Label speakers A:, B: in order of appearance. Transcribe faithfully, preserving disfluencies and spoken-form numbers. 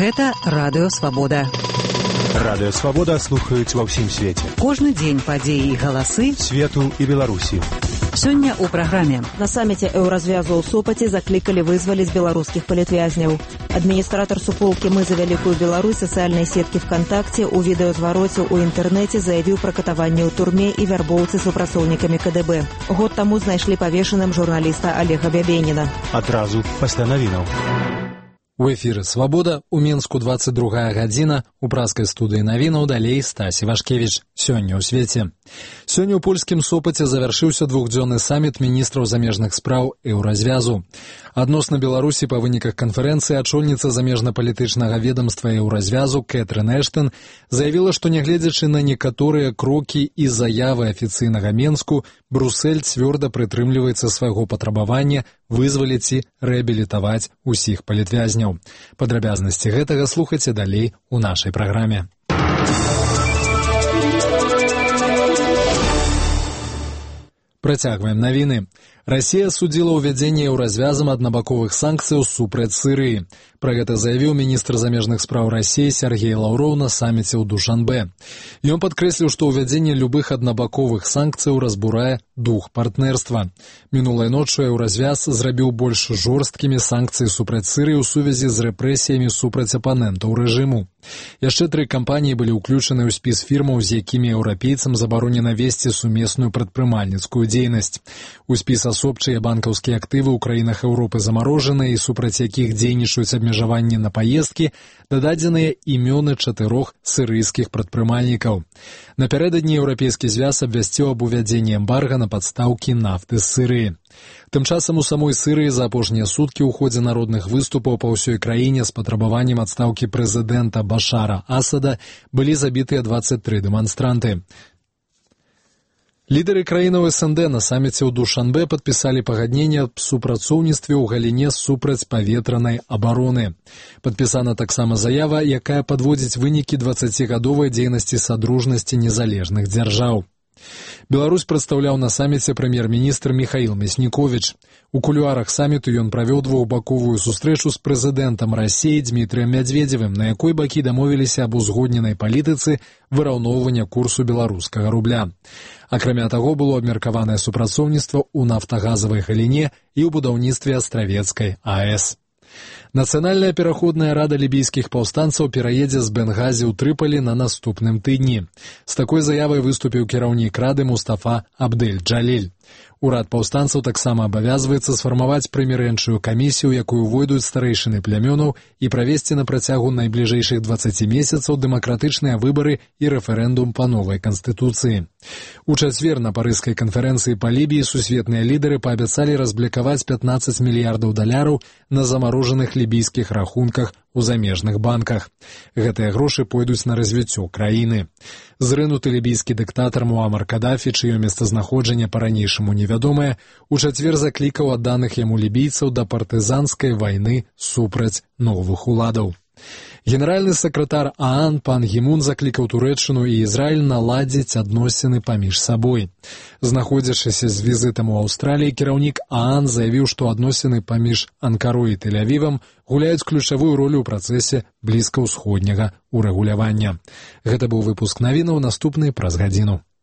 A: Гэта Радыё Свабода.
B: Радыё Свабода слухаюць ва ўсім свеце.
A: Кожны дзень падзеі і галасы
B: свету і Беларусі.
A: Сёння ў праграме.
C: На саміце Еўразвязу ў Сопаце заклікалі вызваліць беларускіх палітвязняў. Адміністратор суполкі «Мы за Вялікую Беларусь» сацыяльнай сеткі ВКонтакте у відэазвароце ў інтэрнэце заявіў пра катаванне ў турме і вярбоўцы супрацоўнікамі ка дэ бэ. Год таму знайшлі павешаным журналіста Олега Бябеніна.
B: Адразу пасля навінаў.
D: У эфіры «Свабода», у Мінску двадцать другая гадзіна, у праскай студыі навінаў далей Стасі Вашкевіч. Сёння ў свеце. Сёння ў польскім Сопаце завяршыўся двухдзённы саміт міністраў замежных спраў Еўразвязу. Адносна Беларусі па выніках канферэнцыі ачольніца замежна-палітычнага ведамства Еўразвязу Кэтрын Эштон заявіла, што нягледзячы на некаторыя крокі і заявы афіцыйнага Менску, Брусэль цвёрда прытрымліваецца свайго патрабавання вызваліць і рэабілітаваць усіх палітвязняў. Падрабязнасці гэтага слухайце далей у нашай праграме. Працягваем навіны. Расія судзіла ўвядзенне еўразвязам аднабаковых санкцыяў супраць Сырыі. Пра гэта заявіў міністр замежных спраў Расіі Сергей Лаўроў на саміце ў Душанбе. Ён падкрэсліў, што ўвядзенне любых аднабаковых санкцыяў разбурае дух партнерства. Мінулай ноччу еўразвяз зрабіў больш жорсткімі санкцыі супраць Сырыі ў сувязі з рэпрэсіямі супраць апанентаў рэжыму. Яшчэ тры кампаніі былі ўключаны ў спіс фірмаў, з якімі еўрапейцам забаронена весці сумесную прадпрымальніцкую дзейнасць. У спіс асобчыя банкаўскія актывы ў краінах Еўропы замарожаныя і супраць якіх дзейнічаюць абмежаванні на паездкі, дададзеныя імёны чатырох сырыйскіх прадпрымальнікаў. Напярэдадні Еўрапейскі звяз абвясціў аб увядзенні эмбарга на падстаўкі нафты з Сырыі. Тым часам у самой Сырыі за апошнія суткі ў ходзе народных выступаў па ўсёй краіне з патрабаваннем адстаўкі прэзідэнта Башара Асада былі забітыя двадцать тры дэманстранты. Лідары краінаў эс эн дэ на саміце ў Душанбе падпісалі пагадненне аб супрацоўніцтве ў галіне супраць паветранай абароны. Падпісана таксама заява, якая падводзіць вынікі дваццацігадовай дзейнасці садружнасці незалежных дзяржаў. Беларусь прадстаўляў на саміце прэм'ер-міністр Міхаіл Мясніковіч. У кулуарах саміту ён правёў двухбаковую сустрэчу з прэзідэнтам Расіі Дмітрыем Мядзведзевым, на якой бакі дамовіліся аб узгодненай палітыцы выраўноўвання курсу беларускага рубля. Акрамя таго, было абмеркаванае супрацоўніцтва ў нафтагазавай галіне і ў будаўніцтве Астравецкай а эс. Нацыянальная пераходная рада лібійскіх паўстанцаў пераедзе з Бенгазі ў Трыпалі на наступным тыдні. З такой заявай выступіў кіраўнік рады Мустафа Абдэль-Джаліль. Урад паўстанцаў таксама абавязваецца сфармаваць прымірэнчую камісію, якую увойдуць старэйшыны плямёнаў, і правесці на працягу найбліжэйшых дваццаці месяцаў дэмакратычныя выбары і рэферэндум па новай канстытуцыі. У чацвер на парыжскай канферэнцыі па Лібіі сусветныя лідары паабяцалі разблакаваць пятнаццаць мільярдаў даляраў на замарожаных лібійскіх рахунках у замежных банках. Гэтыя грошы пойдуць на развіццё краіны. Зрынуты лібійскі дыктатар Муамар Кадафі, чыё месцазнаходжанне па-ранейшаму невядомае, у чацвер заклікаў адданых яму лібійцаў да партызанскай вайны супраць новых уладаў. Генеральны сакратар ААН пан Гімун заклікаў Турэччыну і Ізраіль наладзіць адносіны паміж сабой. Знаходзячыся з візітам у Аўстраліі, кіраўнік ААН заявіў, што адносіны паміж Анкарой і Тель-Авівам гуляюць ключавую ролю ў працэсе блізкаўсходняга урэгулявання. Гэта быў выпуск навінаў, наступны праз гадзіну.